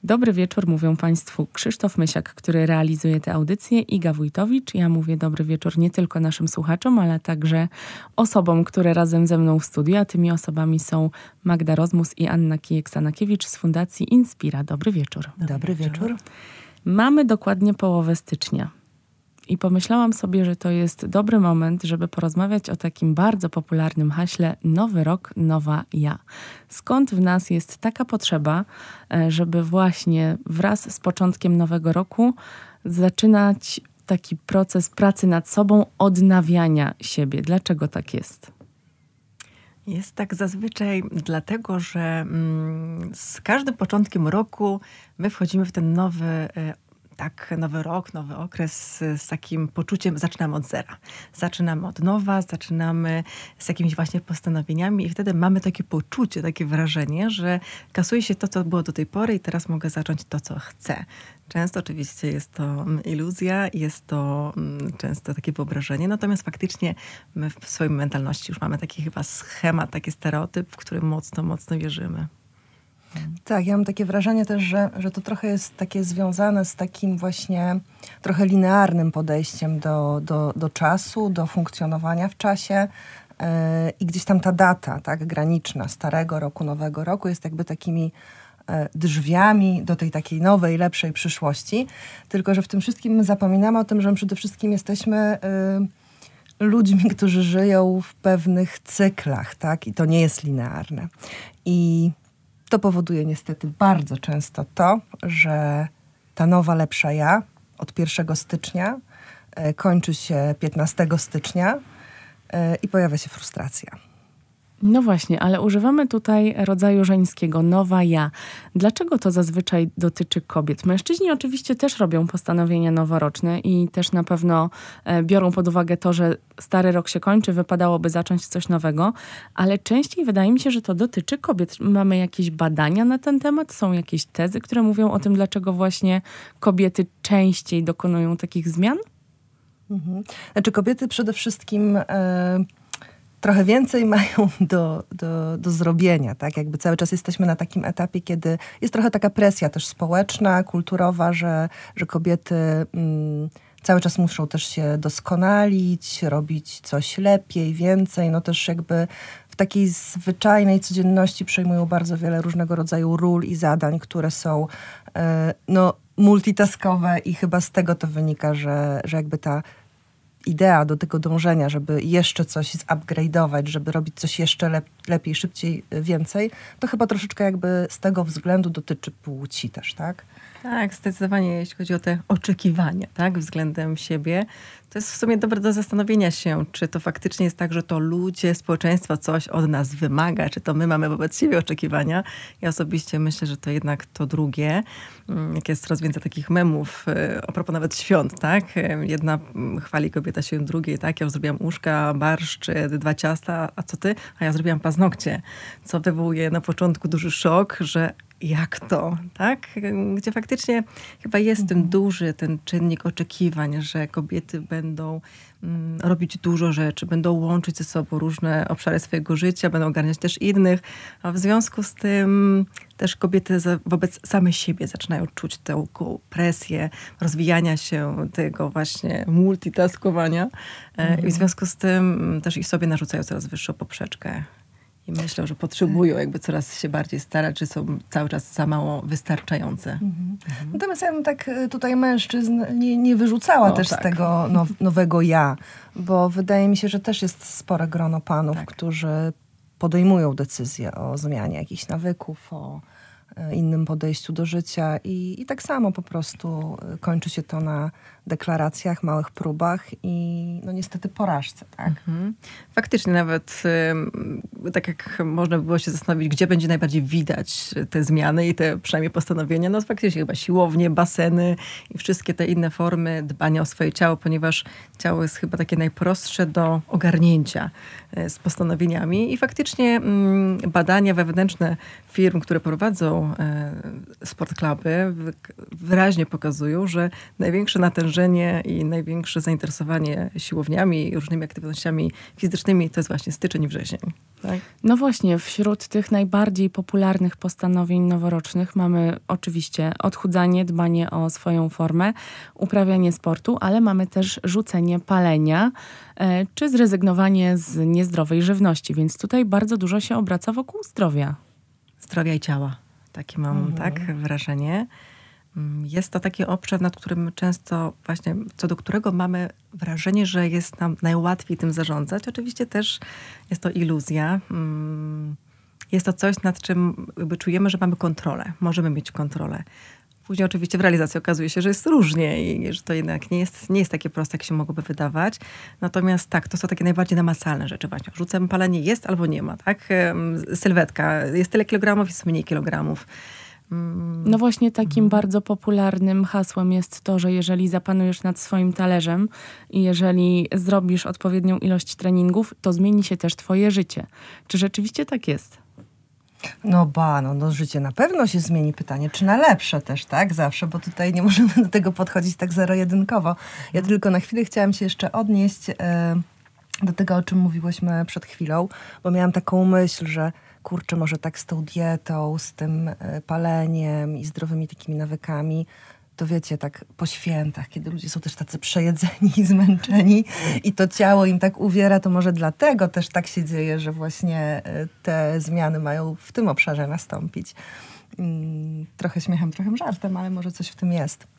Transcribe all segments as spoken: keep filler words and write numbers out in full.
Dobry wieczór, mówią Państwu Krzysztof Mysiak, który realizuje tę audycję, Iga Wójtowicz. Ja mówię dobry wieczór nie tylko naszym słuchaczom, ale także osobom, które razem ze mną w studiu, a tymi osobami są Magda Rozmus i Anna Kijek-Sanakiewicz z Fundacji Inspira. Dobry wieczór. Dobry wieczór. Mamy dokładnie połowę stycznia. I pomyślałam sobie, że to jest dobry moment, żeby porozmawiać o takim bardzo popularnym haśle Nowy rok, nowa ja. Skąd w nas jest taka potrzeba, żeby właśnie wraz z początkiem nowego roku zaczynać taki proces pracy nad sobą, odnawiania siebie? Dlaczego tak jest? Jest tak zazwyczaj dlatego, że mm, z każdym początkiem roku my wchodzimy w ten nowy Tak, nowy rok, nowy okres z takim poczuciem, zaczynamy od zera. Zaczynamy od nowa, zaczynamy z jakimiś właśnie postanowieniami i wtedy mamy takie poczucie, takie wrażenie, że kasuje się to, co było do tej pory i teraz mogę zacząć to, co chcę. Często oczywiście jest to iluzja, jest to często takie wyobrażenie, natomiast faktycznie my w swojej mentalności już mamy taki chyba schemat, taki stereotyp, w który mocno, mocno wierzymy. Tak, ja mam takie wrażenie też, że, że to trochę jest takie związane z takim właśnie trochę linearnym podejściem do, do, do czasu, do funkcjonowania w czasie yy, i gdzieś tam ta data, tak, graniczna starego roku, nowego roku jest jakby takimi yy, drzwiami do tej takiej nowej, lepszej przyszłości. Tylko że w tym wszystkim my zapominamy o tym, że my przede wszystkim jesteśmy Yy, ludźmi, którzy żyją w pewnych cyklach, tak? I to nie jest linearne. I to powoduje niestety bardzo często to, że ta nowa, lepsza ja od pierwszego stycznia y, kończy się piętnastego stycznia y, i pojawia się frustracja. No właśnie, ale używamy tutaj rodzaju żeńskiego, nowa ja. Dlaczego to zazwyczaj dotyczy kobiet? Mężczyźni oczywiście też robią postanowienia noworoczne i też na pewno e, biorą pod uwagę to, że stary rok się kończy, wypadałoby zacząć coś nowego, ale częściej wydaje mi się, że to dotyczy kobiet. Mamy jakieś badania na ten temat? Są jakieś tezy, które mówią o tym, dlaczego właśnie kobiety częściej dokonują takich zmian? Mhm. Znaczy kobiety przede wszystkim... E, trochę więcej mają do, do, do zrobienia, tak? Jakby cały czas jesteśmy na takim etapie, kiedy jest trochę taka presja też społeczna, kulturowa, że, że kobiety mm, cały czas muszą też się doskonalić, robić coś lepiej, więcej. No też jakby w takiej zwyczajnej codzienności przejmują bardzo wiele różnego rodzaju ról i zadań, które są e, no, multitaskowe i chyba z tego to wynika, że, że jakby ta idea do tego dążenia, żeby jeszcze coś zupgrade'ować, żeby robić coś jeszcze lep- lepiej, szybciej, więcej, to chyba troszeczkę jakby z tego względu dotyczy płci też, tak? Tak, zdecydowanie, jeśli chodzi o te oczekiwania, tak, względem siebie, to jest w sumie dobre do zastanowienia się, czy to faktycznie jest tak, że to ludzie, społeczeństwo coś od nas wymaga, czy to my mamy wobec siebie oczekiwania. Ja osobiście myślę, że to jednak to drugie. Jak jest coraz więcej takich memów, a propos nawet świąt, tak? Jedna chwali kobieta się drugiej, tak? Ja zrobiłam uszka, barszcz, dwa ciasta, a co ty? A ja zrobiłam paznokcie, co wywołuje na początku duży szok, że jak to, tak? Gdzie faktycznie chyba jest mhm. ten duży, ten czynnik oczekiwań, że kobiety będą mm, robić dużo rzeczy, będą łączyć ze sobą różne obszary swojego życia, będą ogarniać też innych, a w związku z tym też kobiety za, wobec samej siebie zaczynają czuć tę presję rozwijania się, tego właśnie multitaskowania mhm. i w związku z tym też i sobie narzucają coraz wyższą poprzeczkę. I myślę, że potrzebują jakby coraz się bardziej starać, czy są cały czas za mało wystarczające. Mhm. Mhm. Natomiast ja bym tak tutaj mężczyzn nie, nie wyrzucała no, też tak. z tego now, nowego ja, bo wydaje mi się, że też jest spore grono panów, tak. którzy podejmują decyzje o zmianie jakichś nawyków, o innym podejściu do życia i, i tak samo po prostu kończy się to na deklaracjach, małych próbach i no niestety porażce, tak? Mhm. Faktycznie nawet y, tak jak można by było się zastanowić, gdzie będzie najbardziej widać te zmiany i te przynajmniej postanowienia, no faktycznie chyba siłownie, baseny i wszystkie te inne formy dbania o swoje ciało, ponieważ ciało jest chyba takie najprostsze do ogarnięcia y, z postanowieniami i faktycznie y, badania wewnętrzne firm, które prowadzą y, sport cluby, wy, wyraźnie pokazują, że największe natężenie i największe zainteresowanie siłowniami i różnymi aktywnościami fizycznymi to jest właśnie styczeń i wrzesień. Tak? No właśnie, wśród tych najbardziej popularnych postanowień noworocznych mamy oczywiście odchudzanie, dbanie o swoją formę, uprawianie sportu, ale mamy też rzucenie palenia, e, czy zrezygnowanie z niezdrowej żywności, więc tutaj bardzo dużo się obraca wokół zdrowia. Zdrowia i ciała. Takie mam mhm. tak wrażenie. Jest to taki obszar, nad którym często właśnie, co do którego mamy wrażenie, że jest nam najłatwiej tym zarządzać. Oczywiście też jest to iluzja. Jest to coś, nad czym jakby czujemy, że mamy kontrolę. Możemy mieć kontrolę. Później oczywiście w realizacji okazuje się, że jest różnie i że to jednak nie jest, nie jest takie proste, jak się mogłoby wydawać. Natomiast tak, to są takie najbardziej namacalne rzeczy. Właśnie rzucam palenie, jest albo nie ma. Tak? Sylwetka, jest tyle kilogramów, jest mniej kilogramów. No właśnie takim mm. bardzo popularnym hasłem jest to, że jeżeli zapanujesz nad swoim talerzem i jeżeli zrobisz odpowiednią ilość treningów, to zmieni się też twoje życie. Czy rzeczywiście tak jest? No ba, no, no życie na pewno się zmieni. Pytanie, czy na lepsze też, tak? Zawsze, bo tutaj nie możemy do tego podchodzić tak zero-jedynkowo. Ja tylko na chwilę chciałam się jeszcze odnieść e, do tego, o czym mówiłyśmy przed chwilą, bo miałam taką myśl, że kurczę, może tak z tą dietą, z tym paleniem i zdrowymi takimi nawykami, to wiecie, tak po świętach, kiedy ludzie są też tacy przejedzeni i zmęczeni i to ciało im tak uwiera, to może dlatego też tak się dzieje, że właśnie te zmiany mają w tym obszarze nastąpić. Trochę śmiechem, trochę żartem, ale może coś w tym jest.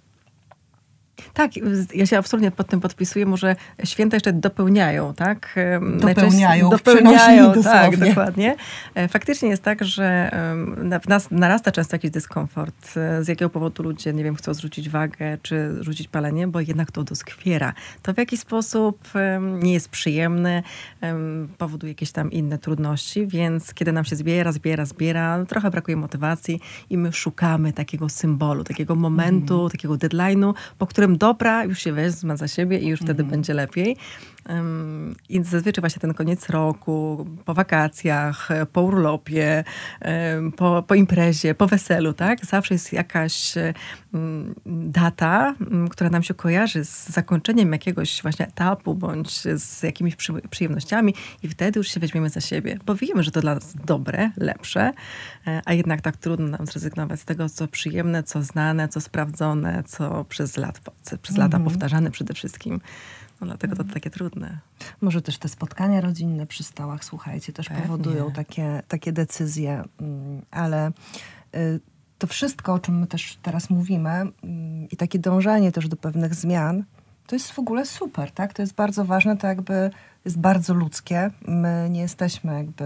Tak, ja się absolutnie pod tym podpisuję. Może święta jeszcze dopełniają, tak? Dopełniają, dopełniają, tak, dokładnie. Faktycznie jest tak, że w nas narasta często jakiś dyskomfort. Z jakiego powodu ludzie, nie wiem, chcą zrzucić wagę, czy rzucić palenie, bo jednak to doskwiera. To w jakiś sposób nie jest przyjemne, powoduje jakieś tam inne trudności, więc kiedy nam się zbiera, zbiera, zbiera, trochę brakuje motywacji i my szukamy takiego symbolu, takiego momentu, mm. takiego deadline'u, po którym dobra, już się wezmę za siebie i już wtedy mm. będzie lepiej. Um, I zazwyczaj właśnie ten koniec roku, po wakacjach, po urlopie, um, po, po imprezie, po weselu, tak? Zawsze jest jakaś um, data, um, która nam się kojarzy z zakończeniem jakiegoś właśnie etapu, bądź z jakimiś przy, przyjemnościami i wtedy już się weźmiemy za siebie, bo wiemy, że to dla nas dobre, lepsze, a jednak tak trudno nam zrezygnować z tego, co przyjemne, co znane, co sprawdzone, co przez, lat, przez lata mm. powtarzane przede wszystkim. No dlatego to takie trudne. Może też te spotkania rodzinne przy stołach, słuchajcie, też Pewnie. powodują takie, takie decyzje, ale y, to wszystko, o czym my też teraz mówimy y, i takie dążenie też do pewnych zmian, to jest w ogóle super, tak? To jest bardzo ważne, to jakby jest bardzo ludzkie. My nie jesteśmy jakby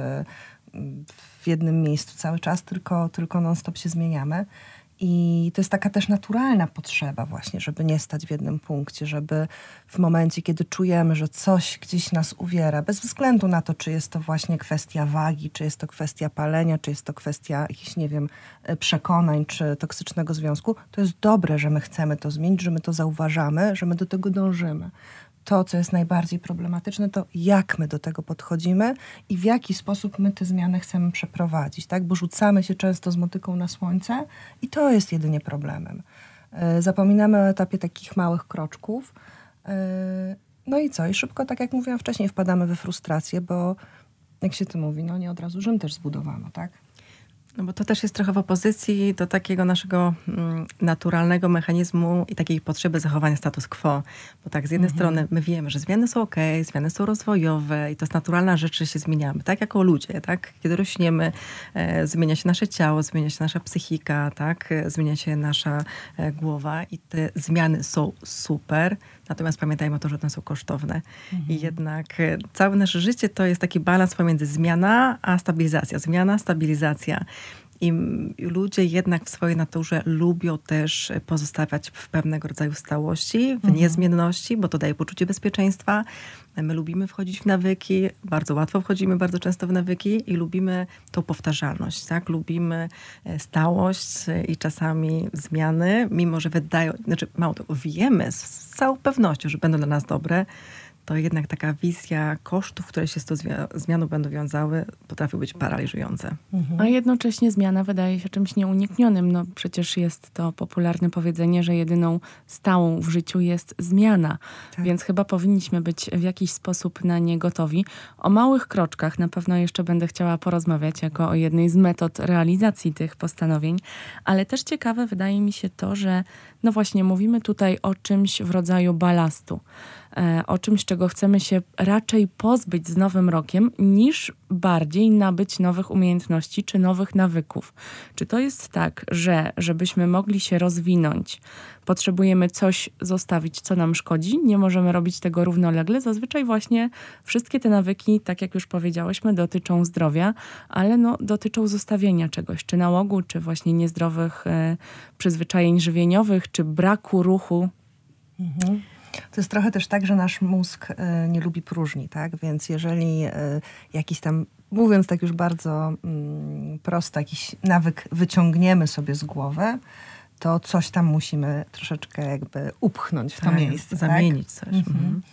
w jednym miejscu cały czas, tylko, tylko non-stop się zmieniamy. I to jest taka też naturalna potrzeba właśnie, żeby nie stać w jednym punkcie, żeby w momencie, kiedy czujemy, że coś gdzieś nas uwiera, bez względu na to, czy jest to właśnie kwestia wagi, czy jest to kwestia palenia, czy jest to kwestia jakichś, nie wiem, przekonań, czy toksycznego związku, to jest dobre, że my chcemy to zmienić, że my to zauważamy, że my do tego dążymy. To, co jest najbardziej problematyczne, to jak my do tego podchodzimy i w jaki sposób my te zmiany chcemy przeprowadzić, tak? Bo rzucamy się często z motyką na słońce i to jest jedynie problemem. Zapominamy o etapie takich małych kroczków. No i co? I szybko, tak jak mówiłam wcześniej, wpadamy we frustrację, bo jak się to mówi, no nie od razu Rzym też zbudowano, tak? No bo to też jest trochę w opozycji do takiego naszego mm, naturalnego mechanizmu i takiej potrzeby zachowania status quo. Bo tak, z jednej mhm. strony my wiemy, że zmiany są okej, okay, zmiany są rozwojowe i to jest naturalna rzecz, że się zmieniamy. Tak jako ludzie, tak? Kiedy rośniemy, e, zmienia się nasze ciało, zmienia się nasza psychika, tak? E, zmienia się nasza e, głowa i te zmiany są super. Natomiast pamiętajmy o to, że one są kosztowne. Mhm. I jednak e, całe nasze życie to jest taki balans pomiędzy zmiana a stabilizacja. Zmiana, stabilizacja. I ludzie jednak w swojej naturze lubią też pozostawać w pewnego rodzaju stałości, w mhm. niezmienności, bo to daje poczucie bezpieczeństwa. My lubimy wchodzić w nawyki, bardzo łatwo wchodzimy bardzo często w nawyki i lubimy tą powtarzalność, tak? Lubimy stałość i czasami zmiany, mimo że wydają, znaczy mało tego, wiemy z całą pewnością, że będą dla nas dobre, to jednak taka wizja kosztów, które się z tą zmianą będą wiązały, potrafią być paraliżujące. Mhm. A jednocześnie zmiana wydaje się czymś nieuniknionym. No przecież jest to popularne powiedzenie, że jedyną stałą w życiu jest zmiana. Tak. Więc chyba powinniśmy być w jakiś sposób na nie gotowi. O małych kroczkach na pewno jeszcze będę chciała porozmawiać jako o jednej z metod realizacji tych postanowień. Ale też ciekawe wydaje mi się to, że no właśnie mówimy tutaj o czymś w rodzaju balastu. O czymś, czego chcemy się raczej pozbyć z nowym rokiem, niż bardziej nabyć nowych umiejętności czy nowych nawyków. Czy to jest tak, że żebyśmy mogli się rozwinąć, potrzebujemy coś zostawić, co nam szkodzi? Nie możemy robić tego równolegle. Zazwyczaj właśnie wszystkie te nawyki, tak jak już powiedziałyśmy, dotyczą zdrowia, ale no, dotyczą zostawienia czegoś, czy nałogu, czy właśnie niezdrowych e, przyzwyczajeń żywieniowych, czy braku ruchu. Mhm. To jest trochę też tak, że nasz mózg y, nie lubi próżni, tak? Więc jeżeli y, jakiś tam, mówiąc tak już bardzo y, prosto, jakiś nawyk wyciągniemy sobie z głowy, to coś tam musimy troszeczkę jakby upchnąć w to tak, miejsce. Zamienić tak? coś. Mhm.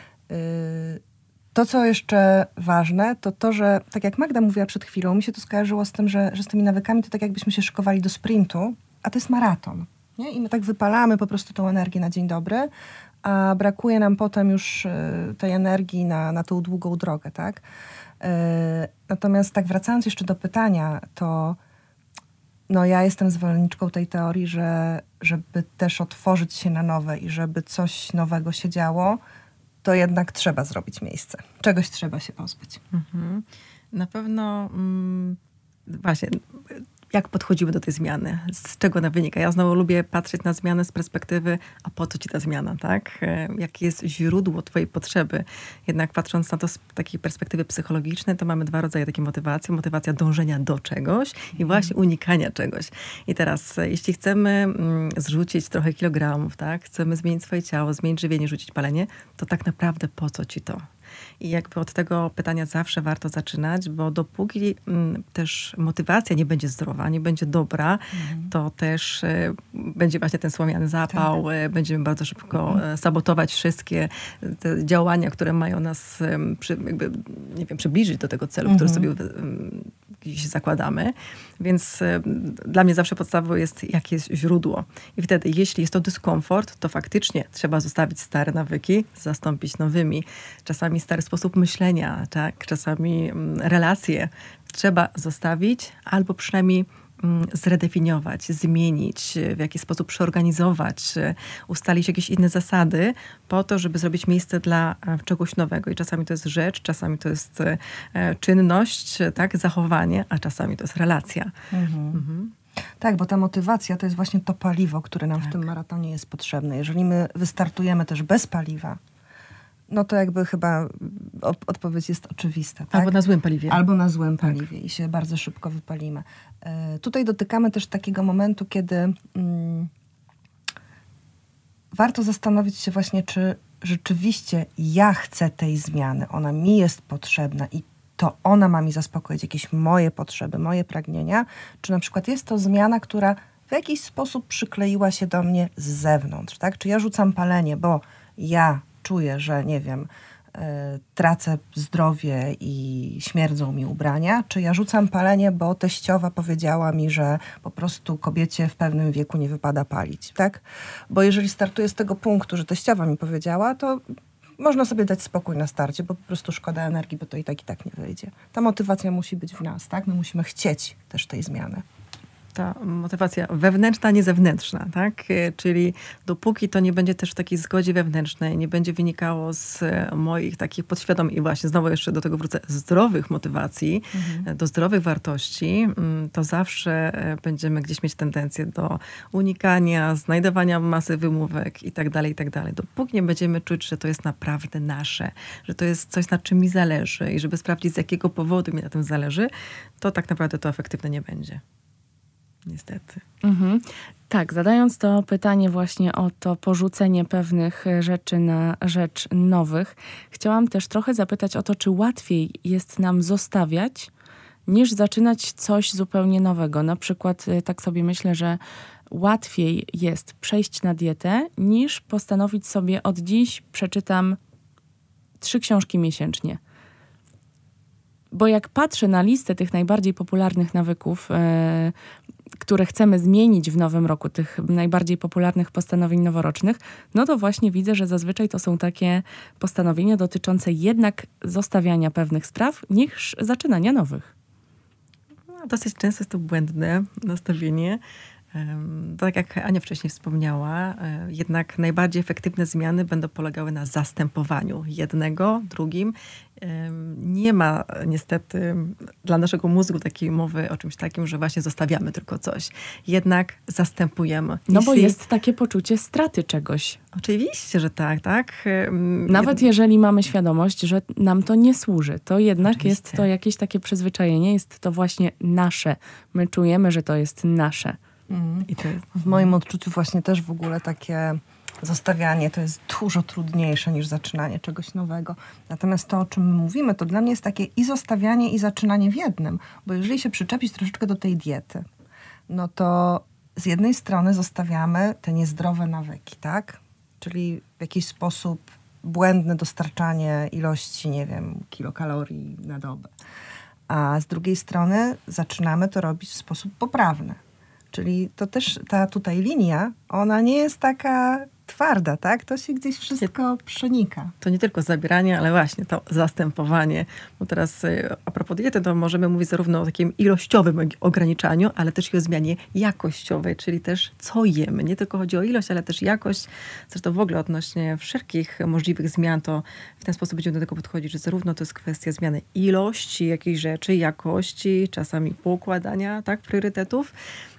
Y, to, co jeszcze ważne, to to, że tak jak Magda mówiła przed chwilą, mi się to skojarzyło z tym, że, że z tymi nawykami to tak jakbyśmy się szykowali do sprintu, a to jest maraton. Nie? I my tak wypalamy po prostu tą energię na dzień dobry, a brakuje nam potem już y, tej energii na, na tą długą drogę, tak? Y, natomiast tak wracając jeszcze do pytania, to no ja jestem zwolenniczką tej teorii, że żeby też otworzyć się na nowe i żeby coś nowego się działo, to jednak trzeba zrobić miejsce. Czegoś trzeba się pozbyć. Mhm. Na pewno mm, właśnie... Jak podchodzimy do tej zmiany? Z czego ona wynika? Ja znowu lubię patrzeć na zmianę z perspektywy, a po co ci ta zmiana, tak? Jakie jest źródło twojej potrzeby? Jednak patrząc na to z takiej perspektywy psychologicznej, to mamy dwa rodzaje takiej motywacji. Motywacja dążenia do czegoś i właśnie unikania czegoś. I teraz, jeśli chcemy mm, zrzucić trochę kilogramów, tak? Chcemy zmienić swoje ciało, zmienić żywienie, rzucić palenie, to tak naprawdę po co ci to? I jakby od tego pytania zawsze warto zaczynać, bo dopóki m, też motywacja nie będzie zdrowa, nie będzie dobra, mhm. to też y, będzie właśnie ten słomiany zapał, tak. y, będziemy bardzo szybko mhm. y, sabotować wszystkie te działania, które mają nas y, przy, jakby, nie wiem, przybliżyć do tego celu, mhm. który sobie y, gdzieś zakładamy. Więc y, dla mnie zawsze podstawą jest, jakie jest źródło. I wtedy, jeśli jest to dyskomfort, to faktycznie trzeba zostawić stare nawyki, zastąpić nowymi. Czasami stary sposób myślenia, tak? Czasami relacje trzeba zostawić albo przynajmniej zredefiniować, zmienić, w jakiś sposób przeorganizować, ustalić jakieś inne zasady po to, żeby zrobić miejsce dla czegoś nowego. I czasami to jest rzecz, czasami to jest czynność, tak? Zachowanie, a czasami to jest relacja. Mhm. Mhm. Tak, bo ta motywacja to jest właśnie to paliwo, które nam tak. w tym maratonie jest potrzebne. Jeżeli my wystartujemy też bez paliwa, no to jakby chyba odpowiedź jest oczywista. Tak? Albo na złym paliwie. Albo na złym paliwie tak. i się bardzo szybko wypalimy. Y, tutaj dotykamy też takiego momentu, kiedy mm, warto zastanowić się właśnie, czy rzeczywiście ja chcę tej zmiany, ona mi jest potrzebna i to ona ma mi zaspokoić jakieś moje potrzeby, moje pragnienia, czy na przykład jest to zmiana, która w jakiś sposób przykleiła się do mnie z zewnątrz. Tak? Czy ja rzucam palenie, bo ja czuję, że nie wiem, y, tracę zdrowie i śmierdzą mi ubrania, czy ja rzucam palenie, bo teściowa powiedziała mi, że po prostu kobiecie w pewnym wieku nie wypada palić, tak? Bo jeżeli startuję z tego punktu, że teściowa mi powiedziała, to można sobie dać spokój na starcie, bo po prostu szkoda energii, bo to i tak i tak nie wyjdzie. Ta motywacja musi być w nas, tak? My musimy chcieć też tej zmiany. Ta motywacja wewnętrzna, nie zewnętrzna, tak? Czyli dopóki to nie będzie też w takiej zgodzie wewnętrznej, nie będzie wynikało z moich takich podświadomych i właśnie znowu jeszcze do tego wrócę, zdrowych motywacji, mhm. do zdrowych wartości, to zawsze będziemy gdzieś mieć tendencję do unikania, znajdowania masy wymówek i tak dalej, i tak dalej. Dopóki nie będziemy czuć, że to jest naprawdę nasze, że to jest coś, na czym mi zależy i żeby sprawdzić, z jakiego powodu mi na tym zależy, to tak naprawdę to efektywne nie będzie. Niestety. Mhm. Tak, zadając to pytanie właśnie o to porzucenie pewnych rzeczy na rzecz nowych, chciałam też trochę zapytać o to, czy łatwiej jest nam zostawiać, niż zaczynać coś zupełnie nowego. Na przykład tak sobie myślę, że łatwiej jest przejść na dietę, niż postanowić sobie od dziś przeczytam trzy książki miesięcznie. Bo jak patrzę na listę tych najbardziej popularnych nawyków, e, które chcemy zmienić w nowym roku, tych najbardziej popularnych postanowień noworocznych, no to właśnie widzę, że zazwyczaj to są takie postanowienia dotyczące jednak zostawiania pewnych spraw niż zaczynania nowych. No, dosyć często jest to błędne nastawienie. Tak jak Ania wcześniej wspomniała, jednak najbardziej efektywne zmiany będą polegały na zastępowaniu jednego drugim. Nie ma niestety dla naszego mózgu takiej mowy o czymś takim, że właśnie zostawiamy tylko coś. Jednak zastępujemy. No bo jest takie poczucie straty czegoś. Oczywiście, że tak, tak. Nawet jeżeli mamy świadomość, że nam to nie służy, to jednak Oczywiście. Jest to jakieś takie przyzwyczajenie, jest to właśnie nasze. My czujemy, że to jest nasze. Mm. I to jest... W moim odczuciu właśnie też w ogóle takie zostawianie to jest dużo trudniejsze niż zaczynanie czegoś nowego. Natomiast to, o czym my mówimy, to dla mnie jest takie i zostawianie, i zaczynanie w jednym. Bo jeżeli się przyczepić troszeczkę do tej diety, no to z jednej strony zostawiamy te niezdrowe nawyki, tak? Czyli w jakiś sposób błędne dostarczanie ilości, nie wiem, kilokalorii na dobę. A z drugiej strony zaczynamy to robić w sposób poprawny. Czyli to też ta tutaj linia, ona nie jest taka twarda, tak? To się gdzieś wszystko przenika. To nie tylko zabieranie, ale właśnie to zastępowanie. Bo teraz a propos diety, to możemy mówić zarówno o takim ilościowym ograniczaniu, ale też i o zmianie jakościowej, czyli też co jemy. Nie tylko chodzi o ilość, ale też jakość. Zresztą w ogóle odnośnie wszelkich możliwych zmian, to w ten sposób będziemy do tego podchodzić, że zarówno to jest kwestia zmiany ilości jakiejś rzeczy, jakości, czasami poukładania, tak, priorytetów.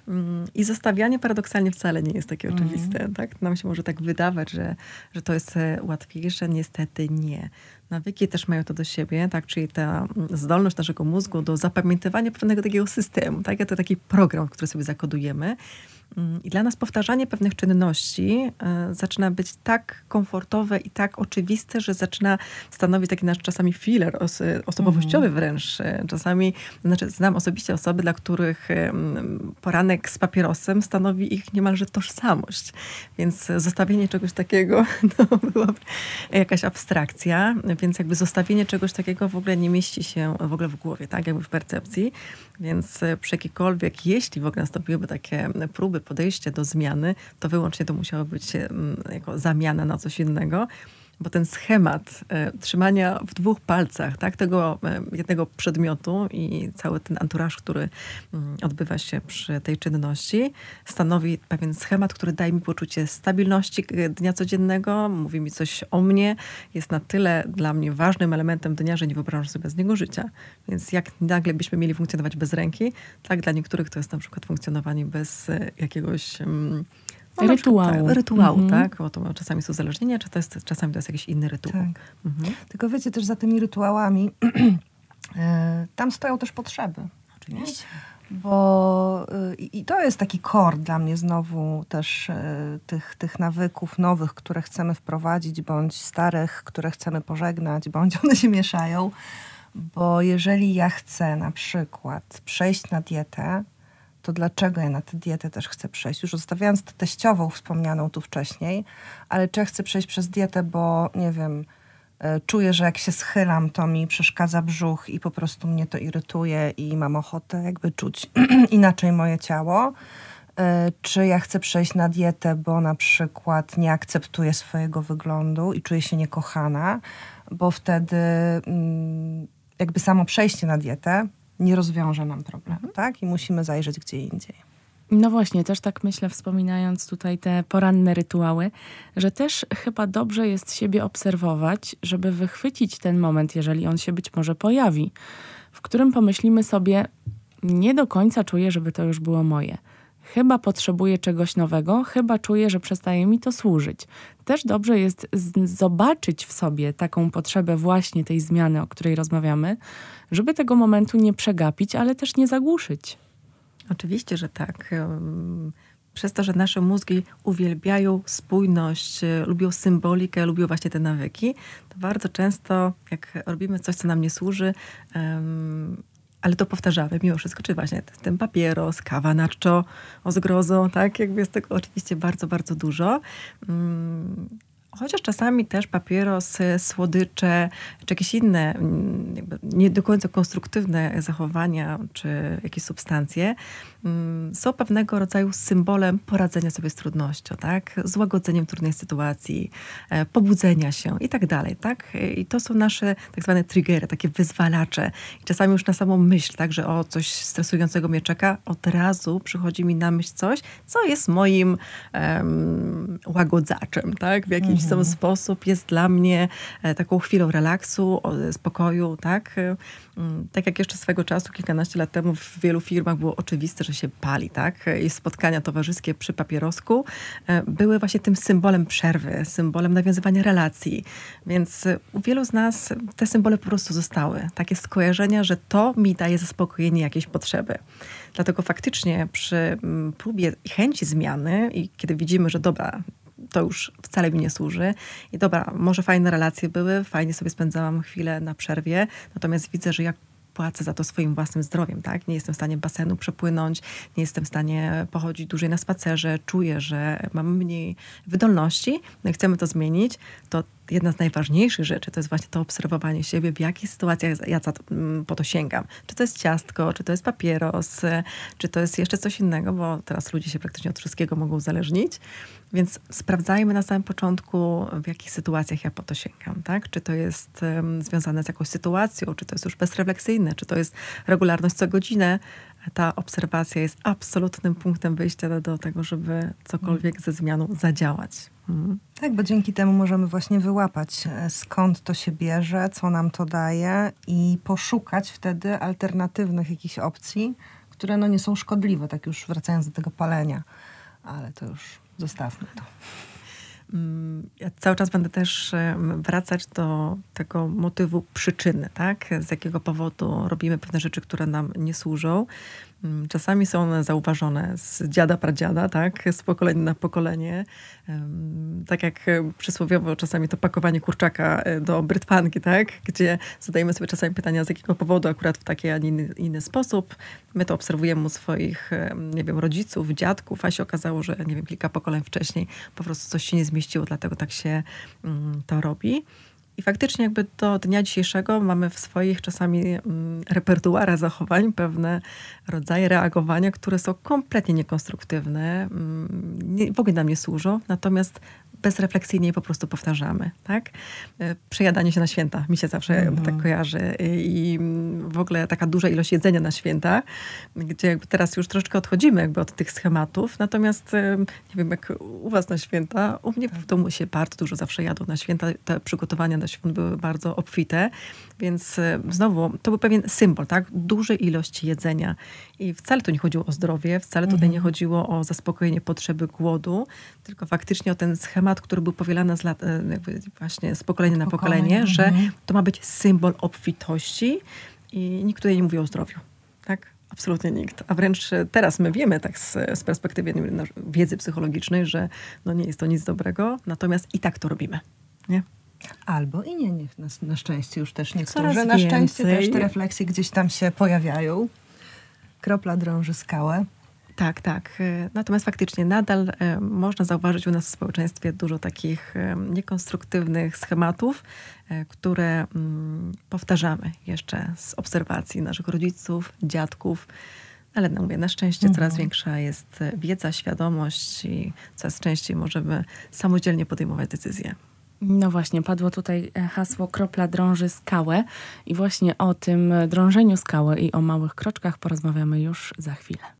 I zostawianie paradoksalnie wcale nie jest takie mm. oczywiste. Tak? Nam się może tak wydawać, że, że to jest łatwiejsze. Niestety nie. Nawyki też mają to do siebie, tak? Czyli ta zdolność naszego mózgu do zapamiętywania pewnego takiego systemu. Tak? To taki program, który sobie zakodujemy. I dla nas powtarzanie pewnych czynności y, zaczyna być tak komfortowe i tak oczywiste, że zaczyna stanowić taki nasz czasami filler os, osobowościowy mm. wręcz. Czasami, znaczy znam osobiście osoby, dla których y, poranek z papierosem stanowi ich niemalże tożsamość. Więc zostawienie czegoś takiego no, byłaby jakaś abstrakcja. Więc jakby zostawienie czegoś takiego w ogóle nie mieści się w ogóle w głowie, tak? Jakby w percepcji. Więc przy jakiejkolwiek, jeśli w ogóle nastąpiłyby takie próby podejście do zmiany, to wyłącznie to musiało być jako zamiana na coś innego. Bo ten schemat e, trzymania w dwóch palcach, tak, tego e, jednego przedmiotu i cały ten anturaż, który mm, odbywa się przy tej czynności, stanowi pewien schemat, który daje mi poczucie stabilności dnia codziennego, mówi mi coś o mnie, jest na tyle dla mnie ważnym elementem dnia, że nie wyobrażam sobie bez niego życia. Więc jak nagle byśmy mieli funkcjonować bez ręki, tak dla niektórych to jest na przykład funkcjonowanie bez e, jakiegoś... Mm, No, rytuału. Tak, rytuału, mhm. tak? Bo to czasami jest uzależnienie, czy to jest, czasami to jest jakiś inny rytuał. Tak. Mhm. Tylko wiecie, też za tymi rytuałami tam stoją też potrzeby. Oczywiście. Bo y, i to jest taki core dla mnie znowu też y, tych, tych nawyków nowych, które chcemy wprowadzić, bądź starych, które chcemy pożegnać, bądź one się mieszają. Bo jeżeli ja chcę na przykład przejść na dietę, to dlaczego ja na tę dietę też chcę przejść? Już zostawiając tę teściową wspomnianą tu wcześniej, ale czy ja chcę przejść przez dietę, bo nie wiem, czuję, że jak się schylam, to mi przeszkadza brzuch i po prostu mnie to irytuje i mam ochotę jakby czuć inaczej moje ciało. Czy ja chcę przejść na dietę, bo na przykład nie akceptuję swojego wyglądu i czuję się niekochana, bo wtedy jakby samo przejście na dietę nie rozwiąże nam problemu, mhm. tak? I musimy zajrzeć gdzie indziej. No właśnie, też tak myślę, wspominając tutaj te poranne rytuały, że też chyba dobrze jest siebie obserwować, żeby wychwycić ten moment, jeżeli on się być może pojawi, w którym pomyślimy sobie, nie do końca czuję, żeby to już było moje. Chyba potrzebuję czegoś nowego, chyba czuję, że przestaje mi to służyć. Też dobrze jest z- zobaczyć w sobie taką potrzebę właśnie tej zmiany, o której rozmawiamy, żeby tego momentu nie przegapić, ale też nie zagłuszyć. Oczywiście, że tak. Przez to, że nasze mózgi uwielbiają spójność, lubią symbolikę, lubią właśnie te nawyki, to bardzo często, jak robimy coś, co nam nie służy, um, ale to powtarzamy mimo wszystko, czy właśnie ten papieros, kawa na czczo, o zgrozo, tak? Jakby jest tego oczywiście bardzo, bardzo dużo. Um, Chociaż czasami też papierosy, słodycze, czy jakieś inne jakby nie do końca konstruktywne zachowania, czy jakieś substancje są pewnego rodzaju symbolem poradzenia sobie z trudnością, tak? Złagodzeniem trudnej sytuacji, pobudzenia się i tak dalej, tak? I to są nasze tak zwane triggery, takie wyzwalacze. I czasami już na samą myśl, tak, że o, coś stresującego mnie czeka, od razu przychodzi mi na myśl coś, co jest moim um, łagodzaczem, tak? W jakimś mhm. sposób jest dla mnie taką chwilą relaksu, spokoju, tak? Tak jak jeszcze swego czasu, kilkanaście lat temu w wielu firmach było oczywiste, że się pali, tak? I spotkania towarzyskie przy papierosku były właśnie tym symbolem przerwy, symbolem nawiązywania relacji. Więc u wielu z nas te symbole po prostu zostały. Takie skojarzenia, że to mi daje zaspokojenie jakiejś potrzeby. Dlatego faktycznie przy próbie i chęci zmiany i kiedy widzimy, że dobra, to już wcale mi nie służy. I dobra, może fajne relacje były, fajnie sobie spędzałam chwilę na przerwie, natomiast widzę, że jak płacę za to swoim własnym zdrowiem, tak? Nie jestem w stanie basenu przepłynąć, nie jestem w stanie pochodzić dłużej na spacerze, czuję, że mam mniej wydolności, no i chcemy to zmienić, to jedna z najważniejszych rzeczy to jest właśnie to obserwowanie siebie, w jakich sytuacjach ja za to, po to sięgam. Czy to jest ciastko, czy to jest papieros, czy to jest jeszcze coś innego, bo teraz ludzie się praktycznie od wszystkiego mogą uzależnić. Więc sprawdzajmy na samym początku, w jakich sytuacjach ja po to sięgam, tak? Czy to jest um, związane z jakąś sytuacją, czy to jest już bezrefleksyjne, czy to jest regularność co godzinę. Ta obserwacja jest absolutnym punktem wyjścia do, do tego, żeby cokolwiek ze zmianą zadziałać. Mhm. Tak, bo dzięki temu możemy właśnie wyłapać, skąd to się bierze, co nam to daje i poszukać wtedy alternatywnych jakichś opcji, które no nie są szkodliwe, tak już wracając do tego palenia. Ale to już zostawmy to. Ja cały czas będę też wracać do tego motywu przyczyny, tak? Z jakiego powodu robimy pewne rzeczy, które nam nie służą. Czasami są one zauważone z dziada, pradziada, tak? Z pokolenia na pokolenie. Tak jak przysłowiowo czasami to pakowanie kurczaka do brytwanki, tak? Gdzie zadajemy sobie czasami pytania, z jakiego powodu akurat w taki, a nie inny, inny sposób. My to obserwujemy u swoich, nie wiem, rodziców, dziadków, a się okazało, że nie wiem, kilka pokoleń wcześniej po prostu coś się nie zmieściło, dlatego tak się um, to robi. I faktycznie jakby do dnia dzisiejszego mamy w swoich czasami repertuarach zachowań pewne rodzaje reagowania, które są kompletnie niekonstruktywne, nie, w ogóle nam nie służą, natomiast bezrefleksyjnie je po prostu powtarzamy, tak? Przejadanie się na święta mi się zawsze mhm. tak kojarzy i w ogóle taka duża ilość jedzenia na święta, gdzie jakby teraz już troszeczkę odchodzimy jakby od tych schematów, natomiast nie wiem jak u was na święta, u mnie w domu się bardzo dużo zawsze jadło na święta, te przygotowania na świąt były bardzo obfite, więc znowu to był pewien symbol, tak? Dużej ilości jedzenia i wcale tu nie chodziło o zdrowie, wcale tutaj mhm. nie chodziło o zaspokojenie potrzeby głodu, tylko faktycznie o ten schemat, który był powielany z lat, jakby właśnie z pokolenia na pokolenie, mhm. że to ma być symbol obfitości i nikt tutaj nie mówi o zdrowiu, tak? Absolutnie nikt. A wręcz teraz my wiemy tak z, z perspektywy wiedzy psychologicznej, że no nie jest to nic dobrego, natomiast i tak to robimy, nie? Albo i nie, niech na, na szczęście już też niektórzy. Na szczęście też te refleksje gdzieś tam się pojawiają. Kropla drąży skałę. Tak, tak. Natomiast faktycznie nadal e, można zauważyć u nas w społeczeństwie dużo takich e, niekonstruktywnych schematów, e, które m, powtarzamy jeszcze z obserwacji naszych rodziców, dziadków. Ale no mówię, na szczęście mhm. coraz większa jest wiedza, świadomość i coraz częściej możemy samodzielnie podejmować decyzje. No właśnie, padło tutaj hasło kropla drąży skałę i właśnie o tym drążeniu skały i o małych kroczkach porozmawiamy już za chwilę.